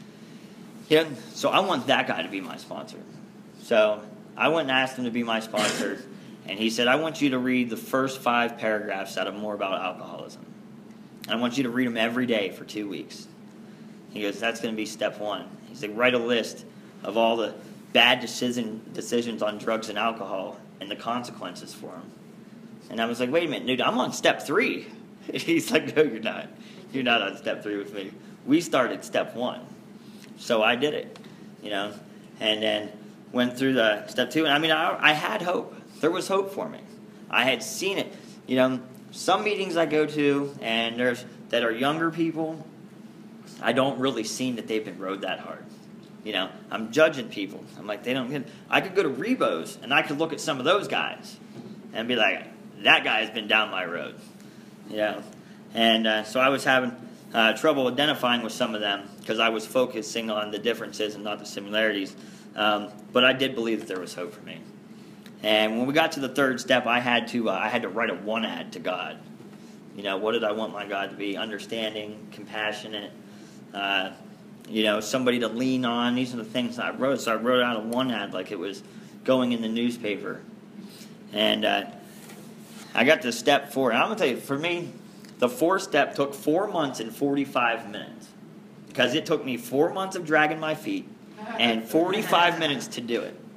yeah, so I want that guy to be my sponsor. So I went and asked him to be my sponsor, and he said, I want you to read the first five paragraphs out of More About Alcoholism. I want you to read them every day for two weeks. He goes, that's going to be step one. He's like, write a list of all the bad decision, decisions on drugs and alcohol and the consequences for them. And I was like, wait a minute, dude, I'm on step three. He's like, no, you're not. You're not on step three with me. We started step one. So I did it, you know, and then went through the step two. And I mean, I, I had hope. There was hope for me. I had seen it. You know, some meetings I go to and there's that are younger people, I don't really see that they've been rode that hard. You know, I'm judging people. I'm like, they don't get. I could go to Rebo's and I could look at some of those guys and be like, that guy has been down my road. You know, and uh, so I was having uh, trouble identifying with some of them because I was focusing on the differences and not the similarities. Um, but I did believe that there was hope for me. And when we got to the third step, I had to uh, I had to write a one ad to God. You know, what did I want my God to be? Understanding, compassionate. Uh, You know, somebody to lean on. These are the things that I wrote. So I wrote out a one ad like it was going in the newspaper. And uh, I got to step four. And I'm going to tell you, for me, the fourth step took four months and forty-five minutes. Because it took me four months of dragging my feet and forty-five minutes to do it.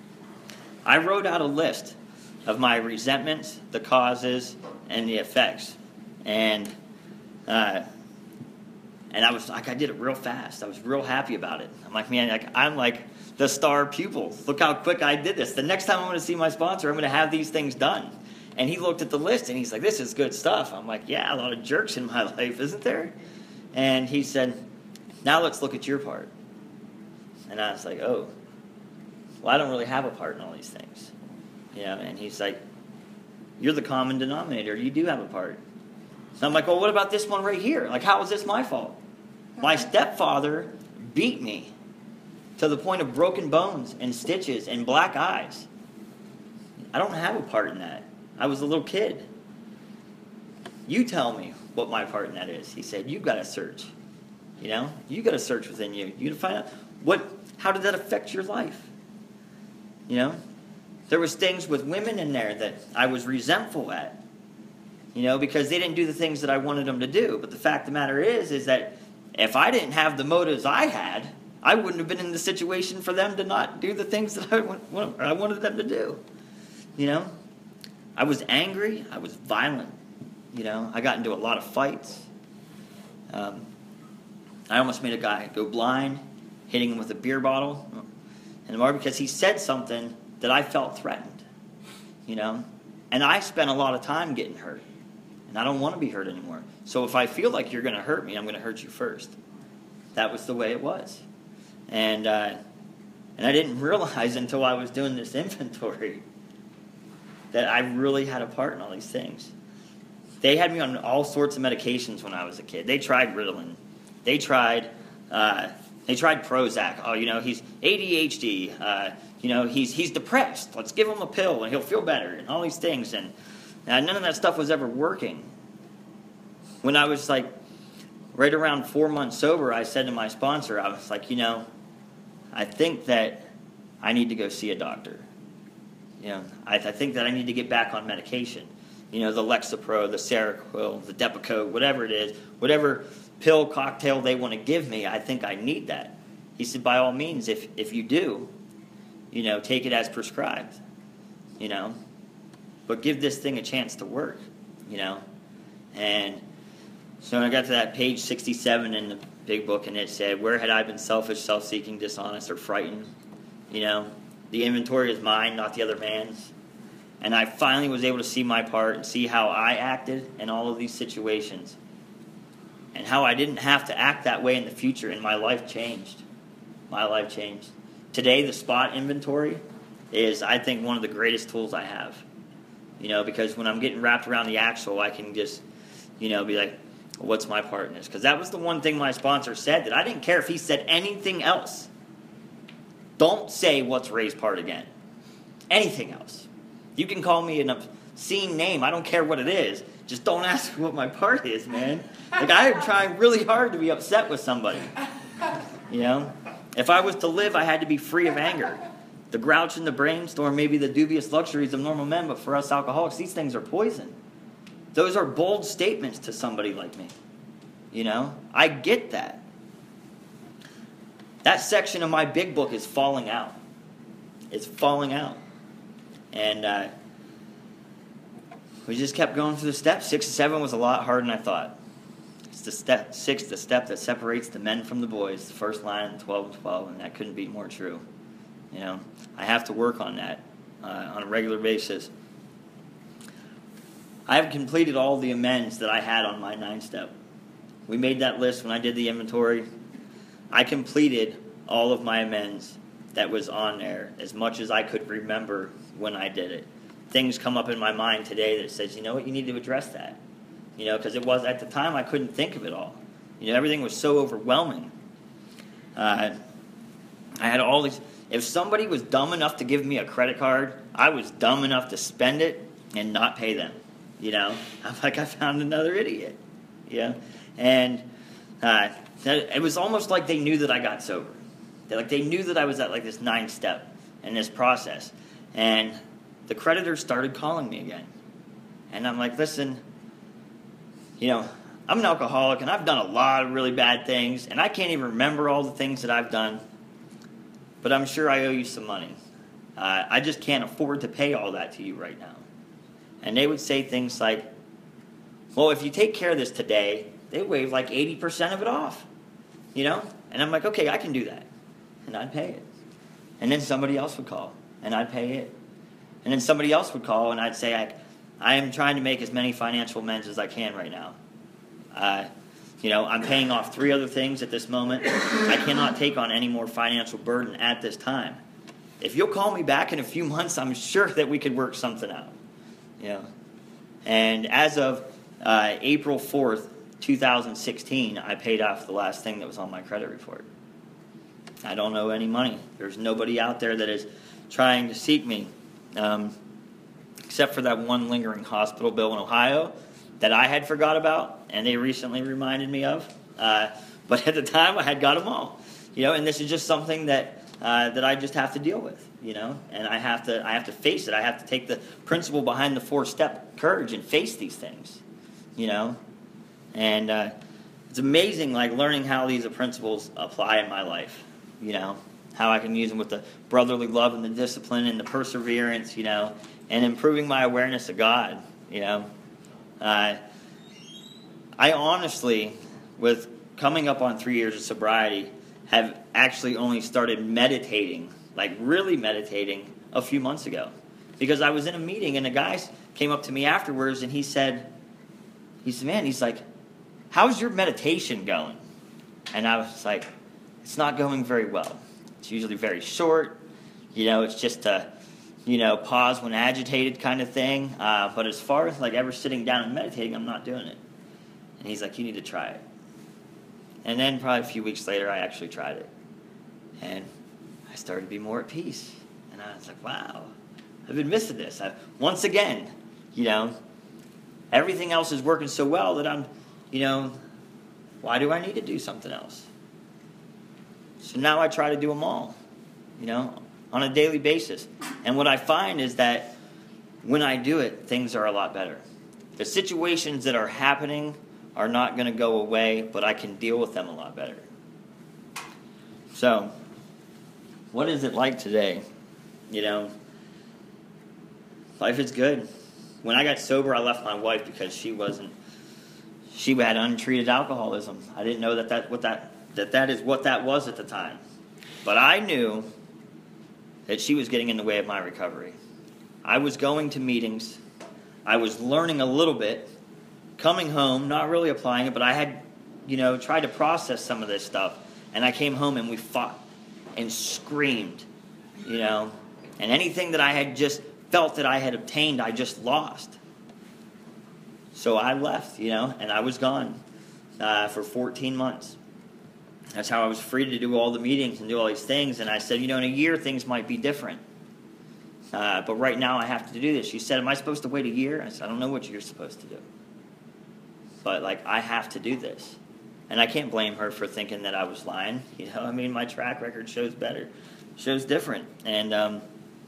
I wrote out a list of my resentments, the causes, and the effects. And... Uh, And I was like, I did it real fast. I was real happy about it. I'm like, man, like, I'm like the star pupil. Look how quick I did this. The next time I'm going to see my sponsor, I'm going to have these things done. And he looked at the list, and he's like, this is good stuff. I'm like, yeah, a lot of jerks in my life, isn't there? And he said, now let's look at your part. And I was like, oh, well, I don't really have a part in all these things. You know, and he's like, you're the common denominator. You do have a part. So I'm like, well, what about this one right here? Like, how is this my fault? My stepfather beat me to the point of broken bones and stitches and black eyes. I don't have a part in that. I was a little kid. You tell me what my part in that is. He said, you've got to search. You know, you got to search within you. You got to find out what, how did that affect your life? You know, there was things with women in there that I was resentful at. You know, because they didn't do the things that I wanted them to do. But the fact of the matter is, is that if I didn't have the motives I had, I wouldn't have been in the situation for them to not do the things that I, want, I wanted them to do. You know, I was angry. I was violent. You know, I got into a lot of fights. Um, I almost made a guy go blind, hitting him with a beer bottle. And more because he said something that I felt threatened. You know, and I spent a lot of time getting hurt. And I don't want to be hurt anymore. So if I feel like you're going to hurt me, I'm going to hurt you first. That was the way it was. And uh, and I didn't realize until I was doing this inventory that I really had a part in all these things. They had me on all sorts of medications when I was a kid. They tried Ritalin. They tried uh, they tried Prozac. Oh, you know, he's A D H D. Uh, you know, he's he's depressed. Let's give him a pill and he'll feel better and all these things. And Now, none of that stuff was ever working. When I was like right around four months sober, I said to my sponsor, I was like, you know, I think that I need to go see a doctor. You know, I, I think that I need to get back on medication. You know, the Lexapro, the Seroquel, the Depakote, whatever it is, whatever pill cocktail they want to give me, I think I need that. He said, by all means, if if you do, you know, take it as prescribed. You know. But give this thing a chance to work, you know. And so when I got to that page sixty-seven in the big book, and it said, where had I been selfish, self-seeking, dishonest, or frightened? You know, the inventory is mine, not the other man's. And I finally was able to see my part and see how I acted in all of these situations. And how I didn't have to act that way in the future, and my life changed. My life changed. Today, the spot inventory is, I think, one of the greatest tools I have. You know, because when I'm getting wrapped around the axle, I can just, you know, be like, well, what's my part in this? Because that was the one thing my sponsor said, that I didn't care if he said anything else. Don't say what's Ray's part again. Anything else. You can call me an obscene name. I don't care what it is. Just don't ask what my part is, man. Like, I am trying really hard to be upset with somebody. You know? If I was to live, I had to be free of anger. The grouch and the brainstorm may be the dubious luxuries of normal men, but for us alcoholics, these things are poison. Those are bold statements to somebody like me. You know? I get that. That section of my big book is falling out. It's falling out. And uh, we just kept going through the steps. Six and seven was a lot harder than I thought. It's the step six, the step that separates the men from the boys. The first line in twelve and twelve, and that couldn't be more true. You know, I have to work on that uh, on a regular basis. I have completed all the amends that I had on my nine-step. We made that list when I did the inventory. I completed all of my amends that was on there as much as I could remember when I did it. Things come up in my mind today that says, you know what, you need to address that. You know, because it was, at the time, I couldn't think of it all. You know, everything was so overwhelming. Uh, I had all these... If somebody was dumb enough to give me a credit card, I was dumb enough to spend it and not pay them. You know, I'm like, I found another idiot. Yeah, and uh, it was almost like they knew that I got sober. They like they knew that I was at like this nine step in this process, and the creditors started calling me again, and I'm like, listen, you know, I'm an alcoholic and I've done a lot of really bad things, and I can't even remember all the things that I've done. But I'm sure I owe you some money. Uh, I just can't afford to pay all that to you right now. And they would say things like, well, if you take care of this today, they waive like eighty percent of it off. You know? And I'm like, okay, I can do that. And I'd pay it. And then somebody else would call, and I'd pay it. And then somebody else would call, and I'd say, I, I am trying to make as many financial amends as I can right now. Uh, You know, I'm paying off three other things at this moment. I cannot take on any more financial burden at this time. if you'll call me back in a few months, I'm sure that we could work something out. You know, and as of uh, April fourth, two thousand sixteen, I paid off the last thing that was on my credit report. I don't owe any money. There's nobody out there that is trying to seek me, um, except for that one lingering hospital bill in Ohio that I had forgot about, and they recently reminded me of. Uh, but at the time, I had got them all. You know, and this is just something that uh, that I just have to deal with. You know, and I have to I have to face it. I have to take the principle behind the four-step courage and face these things. You know, and uh, it's amazing, like learning how these principles apply in my life. You know, how I can use them with the brotherly love and the discipline and the perseverance. You know, and improving my awareness of God. You know, uh, I honestly, with coming up on three years of sobriety, have actually only started meditating, like really meditating, a few months ago. Because I was in a meeting and a guy came up to me afterwards and he said, he said, man, he's like, how's your meditation going? And I was like, it's not going very well. It's usually very short. You know, it's just a, you know, pause when agitated kind of thing. Uh, but as far as like ever sitting down and meditating, I'm not doing it. And he's like, you need to try it. And then probably a few weeks later, I actually tried it. And I started to be more at peace. And I was like, wow, I've been missing this. I, once again, you know, everything else is working so well that I'm, you know, why do I need to do something else? So now I try to do them all, you know, on a daily basis. And what I find is that when I do it, things are a lot better. The situations that are happening are not going to go away, but I can deal with them a lot better. So, what is it like today? You know, life is good. When I got sober, I left my wife because she wasn't, she had untreated alcoholism. I didn't know that that, what that, that that is what that was at the time. But I knew that she was getting in the way of my recovery. I was going to meetings. I was learning a little bit. Coming home, not really applying it, but I had, you know, tried to process some of this stuff. And I came home and we fought and screamed, you know. And anything that I had just felt that I had obtained, I just lost. So I left, you know, and I was gone uh, for fourteen months. That's how I was free to do all the meetings and do all these things. And I said, you know, in a year, things might be different. Uh, but right now, I have to do this. She said, am I supposed to wait a year? I said, I don't know what you're supposed to do. But, like, I have to do this. And I can't blame her for thinking that I was lying. You know, I mean, my track record shows better, shows different. And um,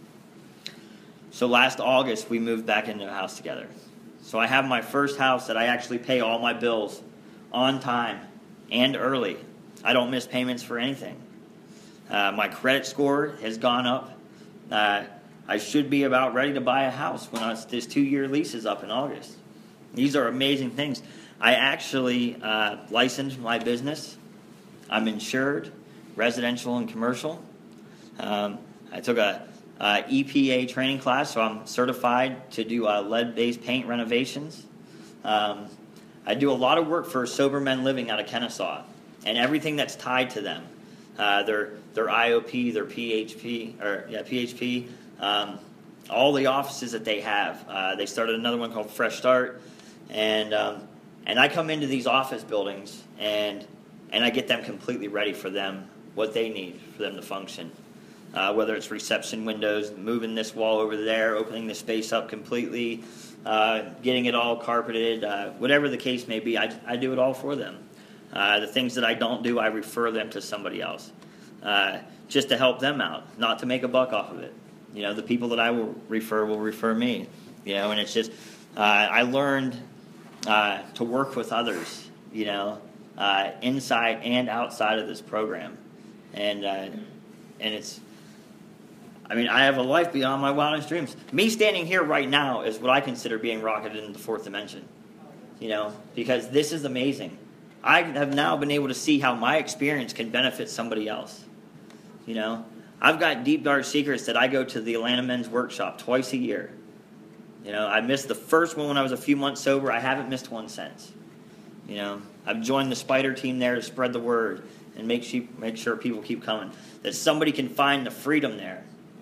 so last August, we moved back into a house together. So I have my first house that I actually pay all my bills on time and early. I don't miss payments for anything. Uh, my credit score has gone up. Uh, I should be about ready to buy a house when I was, this two-year lease is up in August. These are amazing things. I actually uh, licensed my business. I'm insured, residential and commercial. Um, I took a, a E P A training class, so I'm certified to do uh, lead-based paint renovations. Um, I do a lot of work for Sober Men Living out of Kennesaw, and everything that's tied to them. Uh, their their I O P, their P H P, or yeah, P H P, um, all the offices that they have. Uh, they started another one called Fresh Start, and um, and I come into these office buildings and and I get them completely ready for them, what they need for them to function. Uh, whether it's reception windows, moving this wall over there, opening the space up completely, uh, getting it all carpeted, uh, whatever the case may be, I, I do it all for them. Uh, the things that I don't do, I refer them to somebody else, uh, just to help them out, not to make a buck off of it. You know, the people that I will refer will refer me. You know, and it's just, uh, I learned uh, to work with others, you know, uh, inside and outside of this program. And, uh, and it's, I mean, I have a life beyond my wildest dreams. Me standing here right now is what I consider being rocketed into the fourth dimension, you know, because this is amazing. I have now been able to see how my experience can benefit somebody else. You know, I've got deep, dark secrets that I go to the Atlanta Men's Workshop twice a year. You know, I missed the first one when I was a few months sober. I haven't missed one since. You know, I've joined the Spider team there to spread the word and make, she, make sure people keep coming. That somebody can find the freedom there.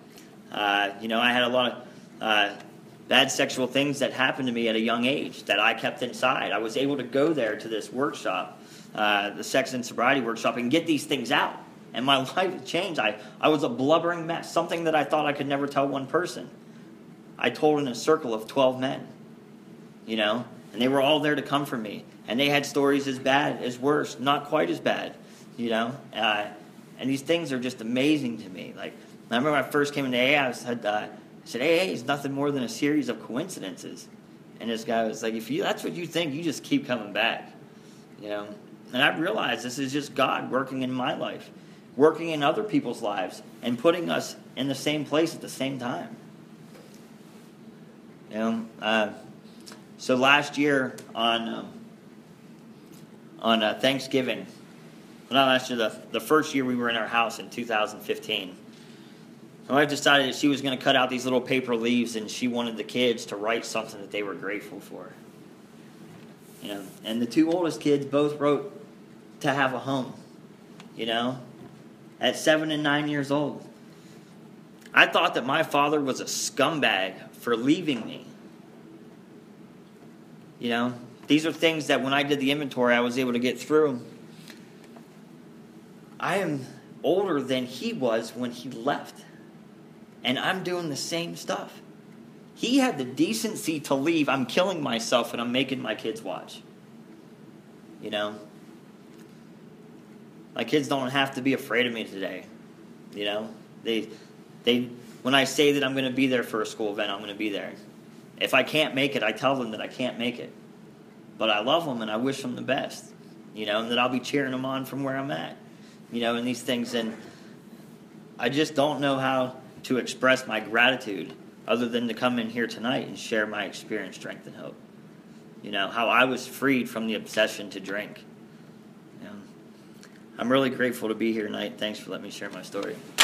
Uh, you know, I had a lot of uh, bad sexual things that happened to me at a young age that I kept inside. I was able to go there to this workshop, uh, the sex and sobriety workshop, and get these things out. And my life changed. I, I was a blubbering mess, something that I thought I could never tell one person. I told in a circle of twelve men, you know, and they were all there to comfort me. And they had stories as bad, as worse, not quite as bad, you know. Uh, and these things are just amazing to me. Like, I remember when I first came into A A, I said, uh, I said, A A is nothing more than a series of coincidences. And this guy was like, if you that's what you think, you just keep coming back, you know. And I realized this is just God working in my life, working in other people's lives, and putting us in the same place at the same time. You know, uh, so last year on um, on uh, Thanksgiving, well, not last year, the, the first year we were in our house in two thousand fifteen, my wife decided that she was going to cut out these little paper leaves, and she wanted the kids to write something that they were grateful for. You know, and the two oldest kids both wrote to have a home, you know, at seven and nine years old. I thought that my father was a scumbag for leaving me. You know, these are things that when I did the inventory, I was able to get through. I am older than he was when he left. And I'm doing the same stuff. He had the decency to leave. I'm killing myself and I'm making my kids watch. You know? My kids don't have to be afraid of me today. You know? They, they. When I say that I'm going to be there for a school event, I'm going to be there. If I can't make it, I tell them that I can't make it. But I love them and I wish them the best. You know, and that I'll be cheering them on from where I'm at. You know, and these things. And I just don't know how to express my gratitude other than to come in here tonight and share my experience, strength, and hope. You know, how I was freed from the obsession to drink. You know, I'm really grateful to be here tonight. Thanks for letting me share my story.